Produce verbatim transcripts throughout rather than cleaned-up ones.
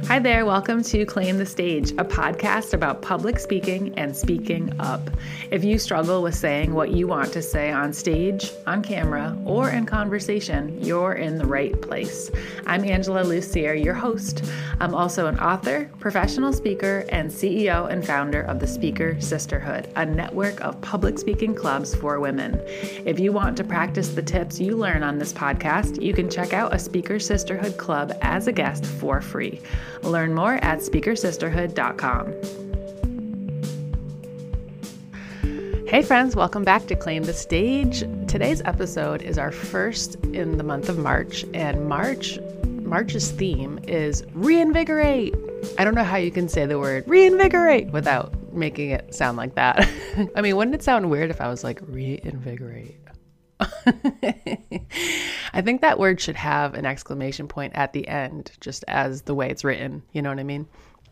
Hi there, welcome to Claim the Stage, a podcast about public speaking and speaking up. If you struggle with saying what you want to say on stage, on camera, or in conversation, you're in the right place. I'm Angela Lucier, your host. I'm also an author, professional speaker, and C E O and founder of the Speaker Sisterhood, a network of public speaking clubs for women. If you want to practice the tips you learn on this podcast, you can check out a Speaker Sisterhood club as a guest for free. Learn more at speaker sisterhood dot com. Hey friends, welcome back to Claim the Stage. Today's episode is our first in the month of March, and March, March's theme is reinvigorate. I don't know how you can say the word reinvigorate without making it sound like that. I mean, wouldn't it sound weird if I was like reinvigorate? I think that word should have an exclamation point at the end, just as the way it's written. You know what I mean?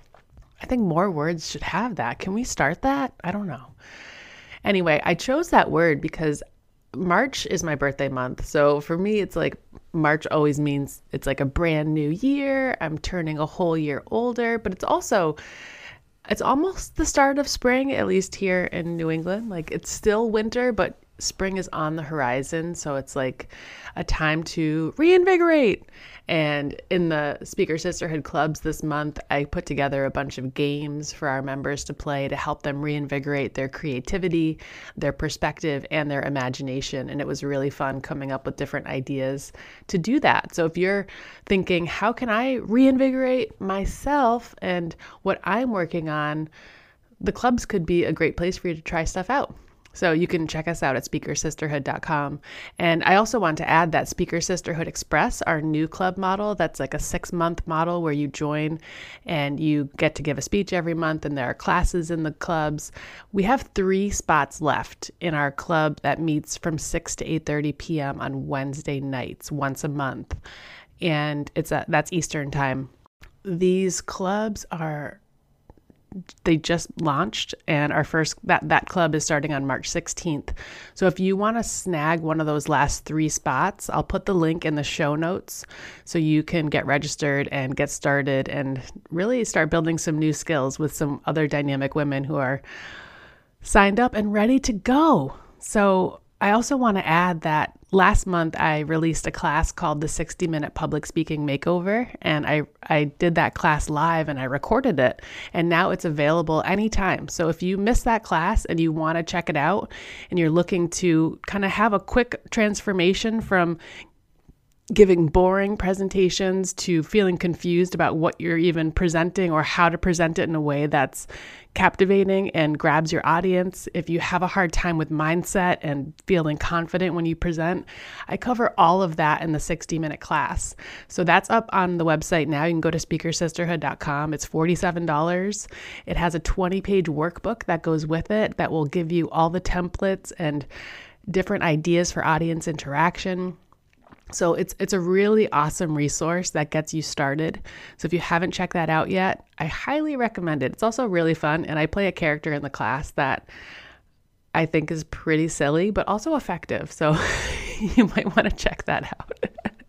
I think more words should have that. Can we start that? I don't know. Anyway, I chose that word because March is my birthday month. So for me, it's like March always means it's like a brand new year. I'm turning a whole year older, but it's also It's almost the start of spring, at least here in New England. Like it's still winter, but spring is on the horizon. So it's like a time to reinvigorate. And in the Speaker Sisterhood clubs this month, I put together a bunch of games for our members to play to help them reinvigorate their creativity, their perspective, and their imagination. And it was really fun coming up with different ideas to do that. So if you're thinking, how can I reinvigorate myself and what I'm working on, the clubs could be a great place for you to try stuff out. So you can check us out at speaker sisterhood dot com. And I also want to add that Speaker Sisterhood Express, our new club model, that's like a six month model where you join and you get to give a speech every month and there are classes in the clubs. We have three spots left in our club that meets from six to eight thirty p.m. on Wednesday nights, once a month. And it's a, that's Eastern time. These clubs are They just launched, and our first that that club is starting on March sixteenth. So if you want to snag one of those last three spots, I'll put the link in the show notes so you can get registered and get started and really start building some new skills with some other dynamic women who are signed up and ready to go. So I also want to add that last month I released a class called the sixty minute Public Speaking Makeover, and I, I did that class live and I recorded it, and now it's available anytime. So if you missed that class and you want to check it out and you're looking to kind of have a quick transformation from giving boring presentations to feeling confused about what you're even presenting or how to present it in a way that's captivating and grabs your audience. If you have a hard time with mindset and feeling confident when you present, I cover all of that in the sixty minute class. So that's up on the website now. You can go to speaker sisterhood dot com. It's forty-seven dollars. It has a twenty page workbook that goes with it that will give you all the templates and different ideas for audience interaction. So it's it's a really awesome resource that gets you started. So if you haven't checked that out yet, I highly recommend it. It's also really fun, and I play a character in the class that I think is pretty silly, but also effective. So you might want to check that out.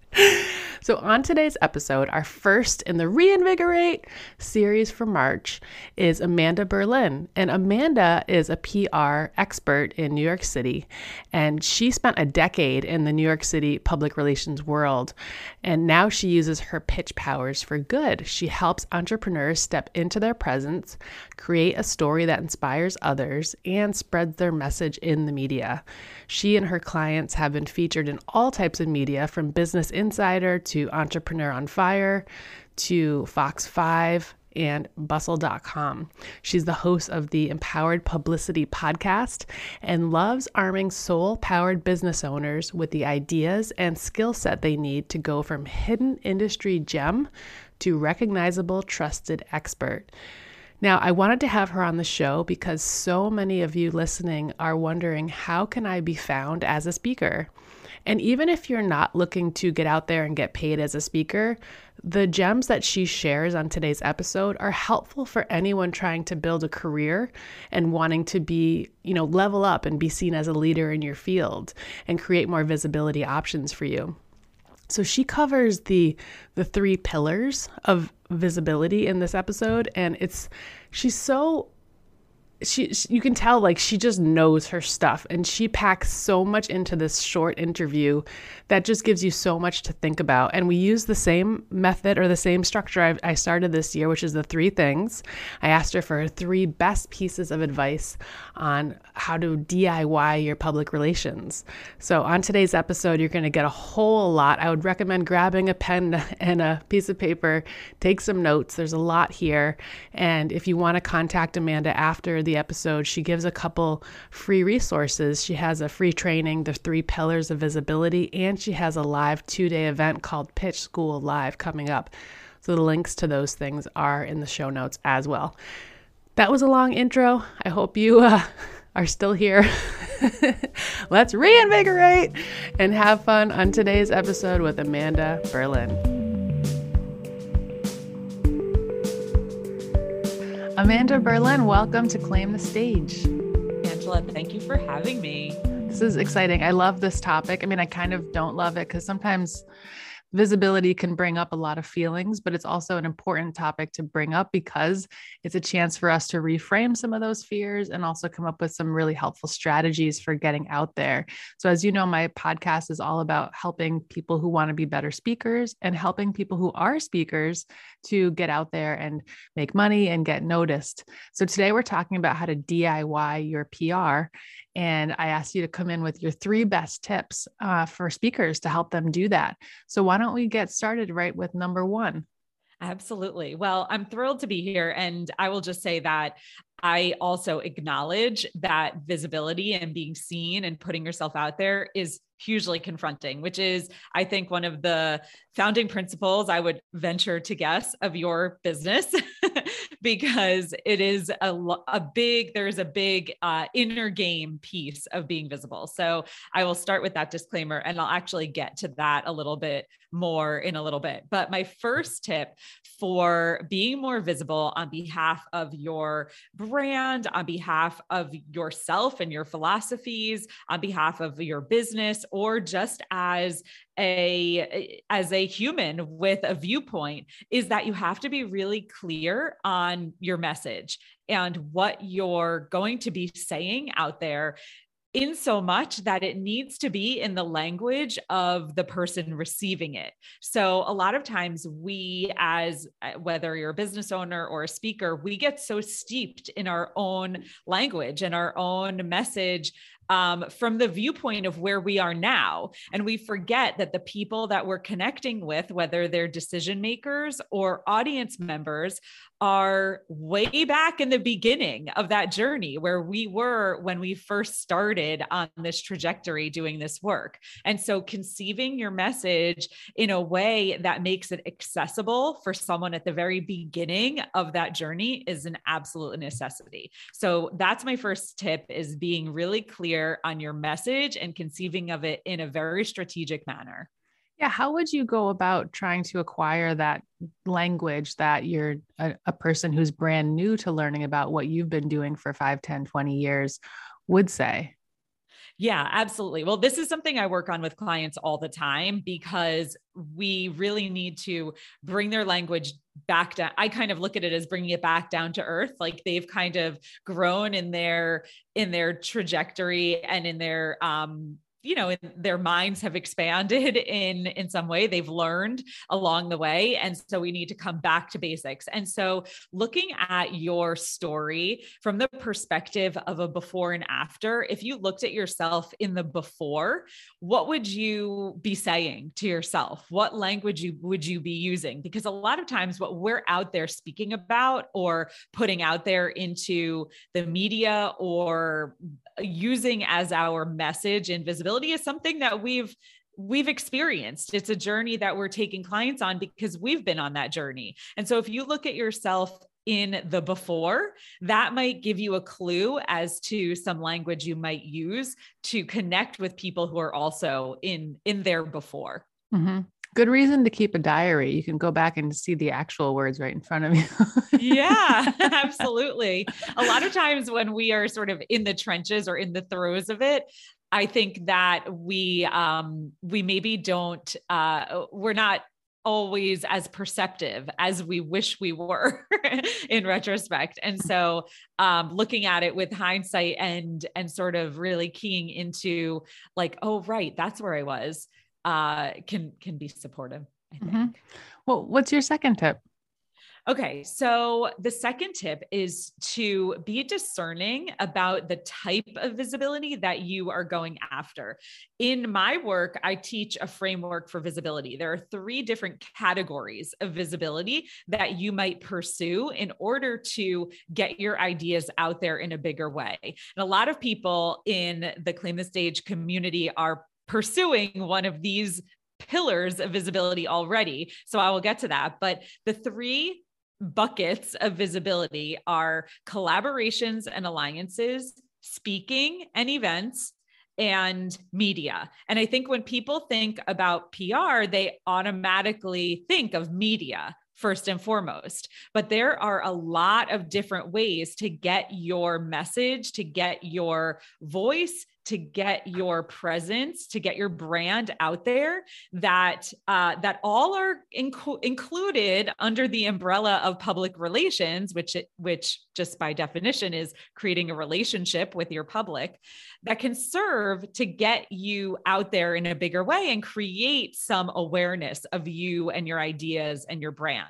So on today's episode, our first in the Reinvigorate series for March is Amanda Berlin. And Amanda is a P R expert in New York City. And she spent a decade in the New York City public relations world. And now she uses her pitch powers for good. She helps entrepreneurs step into their presence, create a story that inspires others, and spreads their message in the media. She and her clients have been featured in all types of media, from Business Insider to Entrepreneur on Fire to Fox five and bustle dot com. She's the host of the Empowered Publicity podcast and loves arming soul-powered business owners with the ideas and skill set they need to go from hidden industry gem to recognizable, trusted expert. Now, I wanted to have her on the show because so many of you listening are wondering, how can I be found as a speaker? And even if you're not looking to get out there and get paid as a speaker, the gems that she shares on today's episode are helpful for anyone trying to build a career and wanting to be, you know, level up and be seen as a leader in your field and create more visibility options for you. So she covers the the three pillars of visibility in this episode, and it's she's so she, she you can tell like she just knows her stuff, and she packs so much into this short interview that just gives you so much to think about. And we use the same method or the same structure I, I started this year, which is the three things. I asked her for her three best pieces of advice on how to D I Y your public relations. So on today's episode, you're going to get a whole lot. I would recommend grabbing a pen and a piece of paper, take some notes. There's a lot here. And if you want to contact Amanda after the episode, she gives a couple free resources. She has a free training, the three pillars of visibility, and she has a live two-day event called Pitch School Live coming up. So the links to those things are in the show notes as well. That was a long intro. I hope you uh, are still here. Let's reinvigorate and have fun on today's episode with Amanda Berlin. Amanda Berlin, welcome to Claim the Stage. Angela, thank you for having me. This is exciting. I love this topic. I mean, I kind of don't love it because sometimes visibility can bring up a lot of feelings, but it's also an important topic to bring up because it's a chance for us to reframe some of those fears and also come up with some really helpful strategies for getting out there. So as you know, my podcast is all about helping people who want to be better speakers and helping people who are speakers to get out there and make money and get noticed. So today we're talking about how to D I Y your P R. And I asked you to come in with your three best tips uh, for speakers to help them do that. So why don't we get started right with number one? Absolutely. Well, I'm thrilled to be here. And I will just say that I also acknowledge that visibility and being seen and putting yourself out there is hugely confronting, which is, I think, one of the founding principles, I would venture to guess, of your business, because it is a, a big, there's a big uh, inner game piece of being visible. So I will start with that disclaimer, and I'll actually get to that a little bit more in a little bit. But my first tip for being more visible on behalf of your brand, on behalf of yourself and your philosophies, on behalf of your business, or just as a, as a human with a viewpoint, is that you have to be really clear on your message and what you're going to be saying out there, in so much that it needs to be in the language of the person receiving it. So a lot of times we, as whether you're a business owner or a speaker, we get so steeped in our own language and our own message Um, from the viewpoint of where we are now. And we forget that the people that we're connecting with, whether they're decision makers or audience members, are way back in the beginning of that journey where we were when we first started on this trajectory doing this work. And so conceiving your message in a way that makes it accessible for someone at the very beginning of that journey is an absolute necessity. So that's my first tip, is being really clear on your message and conceiving of it in a very strategic manner. Yeah. How would you go about trying to acquire that language that you're a, a person who's brand new to learning about what you've been doing for five, ten, twenty years would say? Yeah, absolutely. Well, this is something I work on with clients all the time, because we really need to bring their language back down. I kind of look at it as bringing it back down to earth. Like they've kind of grown in their, in their trajectory and in their, um, you know, their minds have expanded in, in some way. They've learned along the way. And so we need to come back to basics. And so looking at your story from the perspective of a before and after, if you looked at yourself in the before, what would you be saying to yourself? What language you, would you be using? Because a lot of times what we're out there speaking about or putting out there into the media or using as our message and visibility is something that we've we've experienced. It's a journey that we're taking clients on because we've been on that journey. And so if you look at yourself in the before, that might give you a clue as to some language you might use to connect with people who are also in in their before. Mm-hmm. Good reason to keep a diary. You can go back and see the actual words right in front of you. Yeah, absolutely. A lot of times when we are sort of in the trenches or in the throes of it, I think that we, um, we maybe don't, uh, we're not always as perceptive as we wish we were in retrospect. And so, um, looking at it with hindsight and, and sort of really keying into like, oh, right, that's where I was, uh, can, can be supportive, I think. Mm-hmm. Well, what's your second tip? Okay. So the second tip is to be discerning about the type of visibility that you are going after. In my work, I teach a framework for visibility. There are three different categories of visibility that you might pursue in order to get your ideas out there in a bigger way. And a lot of people in the Claim the Stage community are pursuing one of these pillars of visibility already. So I will get to that. But the three buckets of visibility are collaborations and alliances, speaking and events, and media. And I think when people think about P R, they automatically think of media first and foremost. But there are a lot of different ways to get your message, to get your voice, to get your presence, to get your brand out there, that uh, that all are inc- included under the umbrella of public relations, which it, which just by definition is creating a relationship with your public, that can serve to get you out there in a bigger way and create some awareness of you and your ideas and your brand.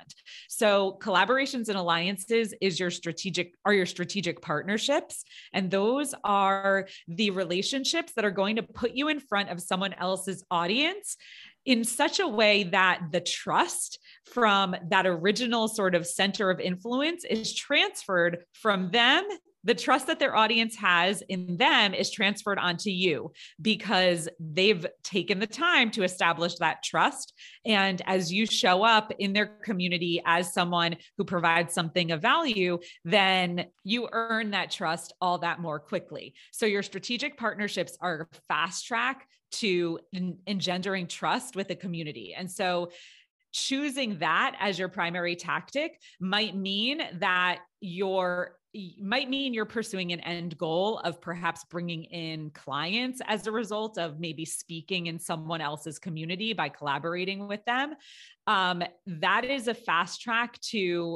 So collaborations and alliances is your strategic are your strategic partnerships, and those are the relationships that are going to put you in front of someone else's audience in such a way that the trust from that original sort of center of influence is transferred from them. The trust that their audience has in them is transferred onto you because they've taken the time to establish that trust. And as you show up in their community as someone who provides something of value, then you earn that trust all that more quickly. So your strategic partnerships are fast track to en- engendering trust with the community. And so choosing that as your primary tactic might mean that you're might mean you're pursuing an end goal of perhaps bringing in clients as a result of maybe speaking in someone else's community by collaborating with them. Um, that is a fast track to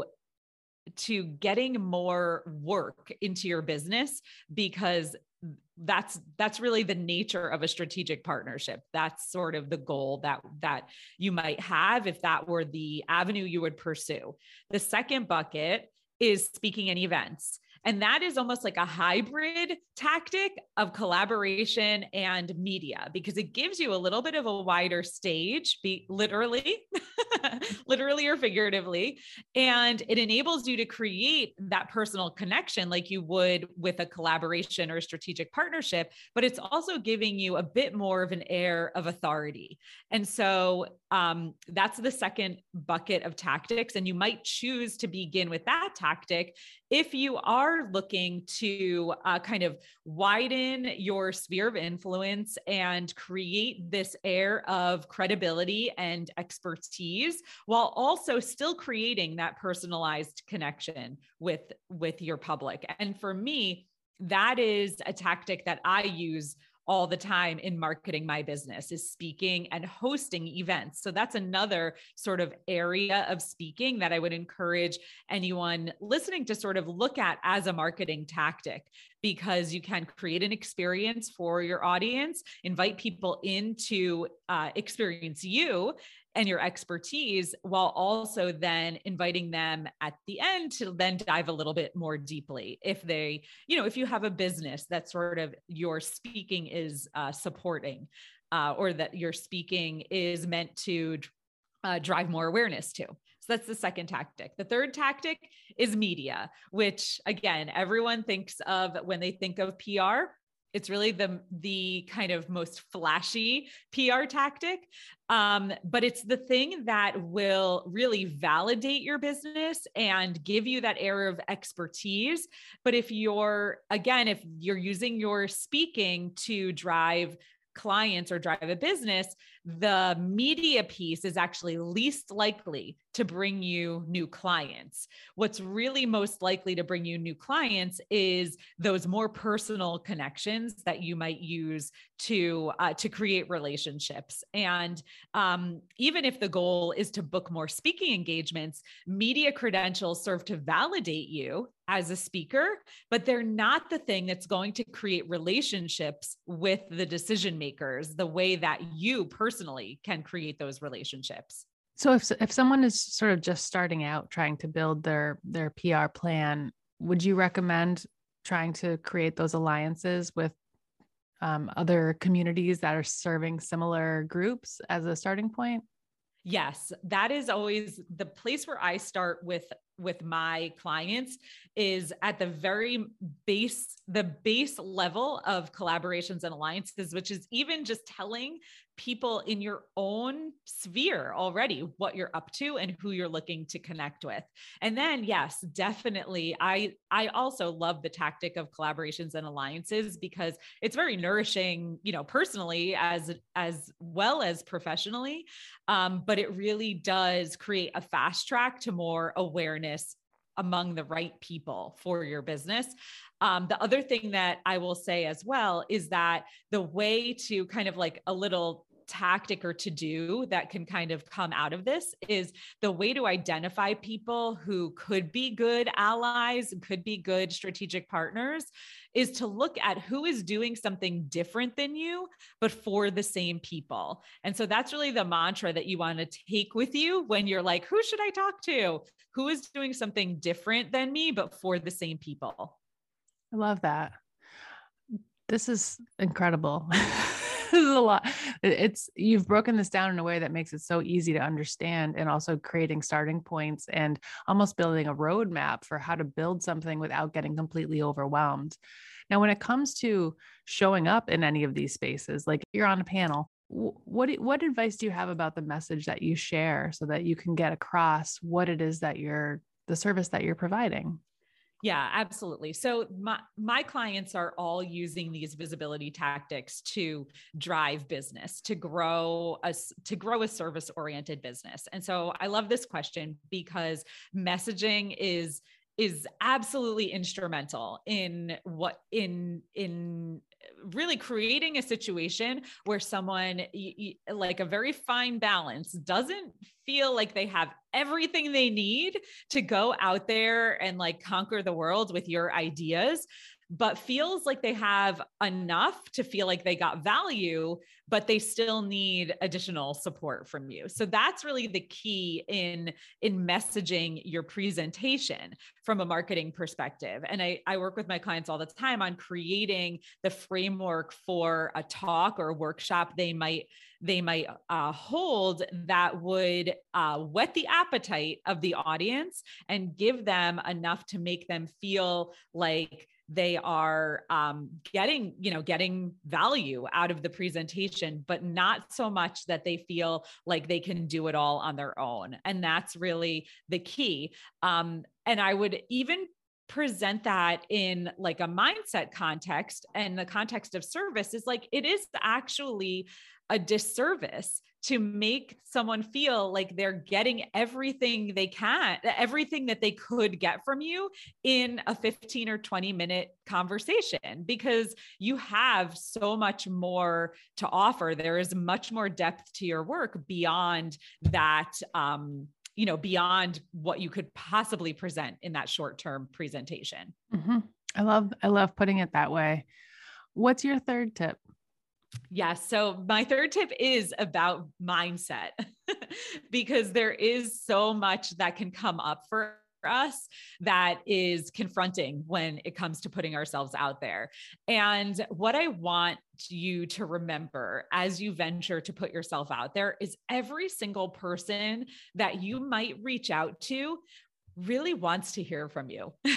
to getting more work into your business, because that's that's really the nature of a strategic partnership. That's sort of the goal that that you might have if that were the avenue you would pursue. The second bucket is speaking and events. And that is almost like a hybrid tactic of collaboration and media, because it gives you a little bit of a wider stage, be literally, literally or figuratively. And it enables you to create that personal connection like you would with a collaboration or a strategic partnership, but it's also giving you a bit more of an air of authority. And so um, that's the second bucket of tactics. And you might choose to begin with that tactic if you are looking to uh, kind of widen your sphere of influence and create this air of credibility and expertise, while also still creating that personalized connection with, with your public. And for me, that is a tactic that I use all the time in marketing my business, is speaking and hosting events. So that's another sort of area of speaking that I would encourage anyone listening to sort of look at as a marketing tactic, because you can create an experience for your audience, invite people in to uh, experience you and your expertise, while also then inviting them at the end to then dive a little bit more deeply. If they, you know, if you have a business that sort of your speaking is uh, supporting, uh, or that your speaking is meant to uh, drive more awareness to. So that's the second tactic. The third tactic is media, which again, everyone thinks of when they think of P R. It's really the, the kind of most flashy P R tactic. Um, but it's the thing that will really validate your business and give you that area of expertise. But if you're, again, if you're using your speaking to drive clients or drive a business, the media piece is actually least likely to bring you new clients. What's really most likely to bring you new clients is those more personal connections that you might use to uh, to create relationships. And um, even if the goal is to book more speaking engagements, media credentials serve to validate you as a speaker, but they're not the thing that's going to create relationships with the decision makers the way that you personally can create those relationships. So if if someone is sort of just starting out trying to build their their P R plan, would you recommend trying to create those alliances with um, other communities that are serving similar groups as a starting point? Yes, that is always the place where I start with with my clients, is at the very base, the base level of collaborations and alliances, which is even just telling people in your own sphere already what you're up to and who you're looking to connect with. And then, yes, definitely. I, I also love the tactic of collaborations and alliances because it's very nourishing, you know, personally as, as well as professionally. Um, but it really does create a fast track to more awareness among the right people for your business. Um, the other thing that I will say as well is that the way to kind of like a little tactic or to do that can kind of come out of this is the way to identify people who could be good allies, could be good strategic partners, is to look at who is doing something different than you, but for the same people. And so that's really the mantra that you want to take with you when you're like, who should I talk to? Who is doing something different than me, but for the same people? I love that. This is incredible. This is a lot. It's you've broken this down in a way that makes it so easy to understand, and also creating starting points and almost building a roadmap for how to build something without getting completely overwhelmed. Now, when it comes to showing up in any of these spaces, like you're on a panel, what what advice do you have about the message that you share so that you can get across what it is that you're the service that you're providing? Yeah, absolutely. So my, my clients are all using these visibility tactics to drive business, to grow a, to grow a service oriented business. And so I love this question because messaging is is absolutely instrumental in what in in really creating a situation where someone like a very fine balance doesn't feel like they have everything they need to go out there and like conquer the world with your ideas, but feels like they have enough to feel like they got value, but they still need additional support from you. So that's really the key in, in messaging your presentation from a marketing perspective. And I, I work with my clients all the time on creating the framework for a talk or a workshop they might they might uh, hold that would uh, whet the appetite of the audience and give them enough to make them feel like they are um, getting, you know, getting value out of the presentation, but not so much that they feel like they can do it all on their own. And that's really the key. Um, and I would even present that in like a mindset context, and the context of service is like, it is actually a disservice to make someone feel like they're getting everything they can, everything that they could get from you in a fifteen or twenty minute conversation, because you have so much more to offer. There is much more depth to your work beyond that, um, you know, beyond what you could possibly present in that short-term presentation. Mm-hmm. I love, I love putting it that way. What's your third tip? Yes. So my third tip is about mindset because there is so much that can come up for us that is confronting when it comes to putting ourselves out there. And what I want you to remember as you venture to put yourself out there is every single person that you might reach out to really wants to hear from you.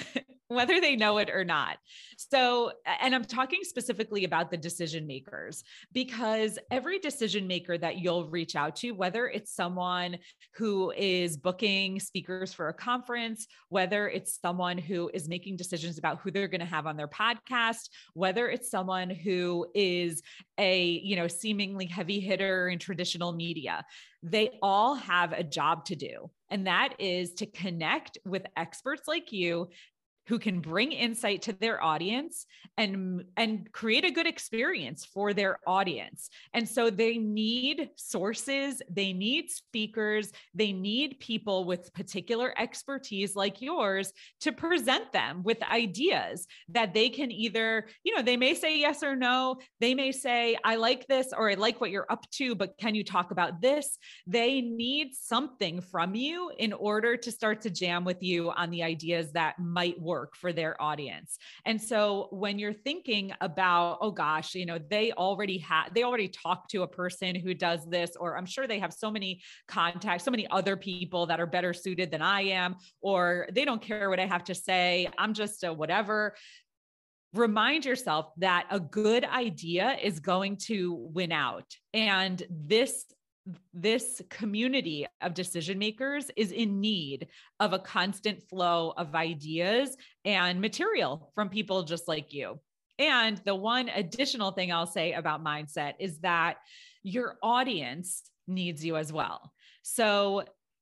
whether they know it or not. So, and I'm talking specifically about the decision makers, because every decision maker that you'll reach out to, whether it's someone who is booking speakers for a conference, whether it's someone who is making decisions about who they're going to have on their podcast, whether it's someone who is a, you know, seemingly heavy hitter in traditional media, they all have a job to do. And that is to connect with experts like you, who can bring insight to their audience and, and create a good experience for their audience. And so they need sources, they need speakers, they need people with particular expertise like yours to present them with ideas that they can either, you know, they may say yes or no. They may say, I like this, or I like what you're up to, but can you talk about this? They need something from you in order to start to jam with you on the ideas that might work for their audience. And so when you're thinking about, oh gosh, you know, they already have, they already talked to a person who does this, or I'm sure they have so many contacts, so many other people that are better suited than I am, or they don't care what I have to say, I'm just a whatever. Remind yourself that a good idea is going to win out. And this This community of decision makers is in need of a constant flow of ideas and material from people just like you. And the one additional thing I'll say about mindset is that your audience needs you as well. So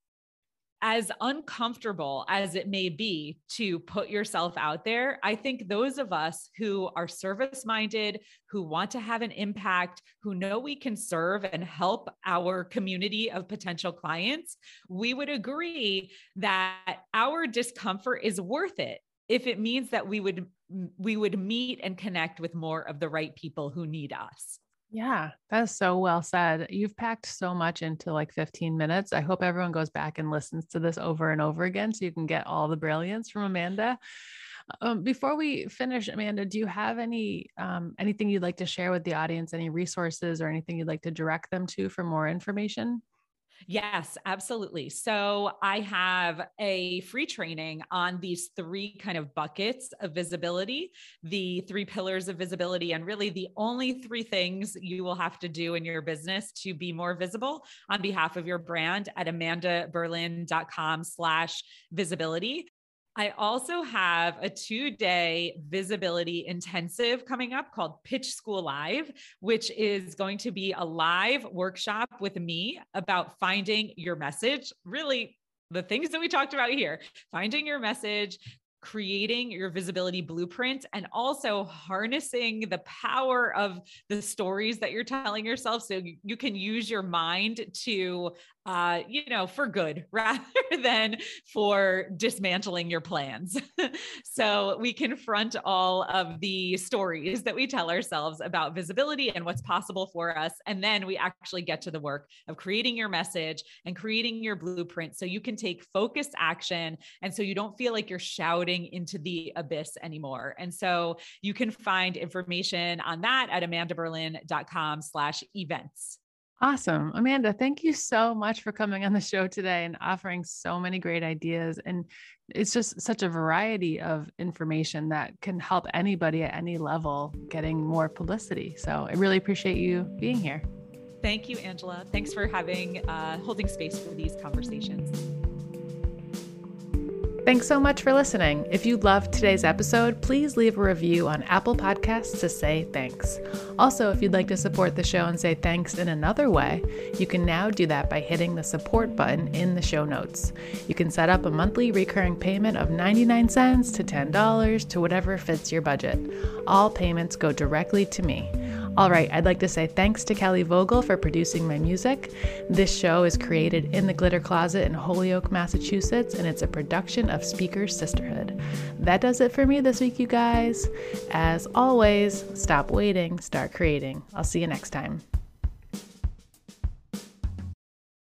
as uncomfortable as it may be to put yourself out there, I think those of us who are service-minded, who want to have an impact, who know we can serve and help our community of potential clients, we would agree that our discomfort is worth it if it means that we would, we would meet and connect with more of the right people who need us. Yeah, that's so well said. You've packed so much into like fifteen minutes. I hope everyone goes back and listens to this over and over again so you can get all the brilliance from Amanda. Um, before we finish, Amanda, do you have any um, anything you'd like to share with the audience, any resources or anything you'd like to direct them to for more information? Yes, absolutely. So I have a free training on these three kind of buckets of visibility, the three pillars of visibility, and really the only three things you will have to do in your business to be more visible on behalf of your brand at amandaberlin.com slash visibility. I also have a two-day visibility intensive coming up called Pitch School Live, which is going to be a live workshop with me about finding your message, really the things that we talked about here, finding your message, creating your visibility blueprint, and also harnessing the power of the stories that you're telling yourself so you can use your mind to Uh, you know, for good rather than for dismantling your plans. So we confront all of the stories that we tell ourselves about visibility and what's possible for us. And then we actually get to the work of creating your message and creating your blueprint so you can take focused action. And so you don't feel like you're shouting into the abyss anymore. And so you can find information on that at amandaberlin.com slash events. Awesome. Amanda, thank you so much for coming on the show today and offering so many great ideas. And it's just such a variety of information that can help anybody at any level getting more publicity. So I really appreciate you being here. Thank you, Angela. Thanks for having, uh, holding space for these conversations. Thanks so much for listening. If you loved today's episode, please leave a review on Apple Podcasts to say thanks. Also, if you'd like to support the show and say thanks in another way, you can now do that by hitting the support button in the show notes. You can set up a monthly recurring payment of ninety-nine cents to ten dollars to whatever fits your budget. All payments go directly to me. All right, I'd like to say thanks to Kelly Vogel for producing my music. This show is created in the Glitter Closet in Holyoke, Massachusetts, and it's a production of Speaker Sisterhood. That does it for me this week, you guys. As always, stop waiting, start creating. I'll see you next time.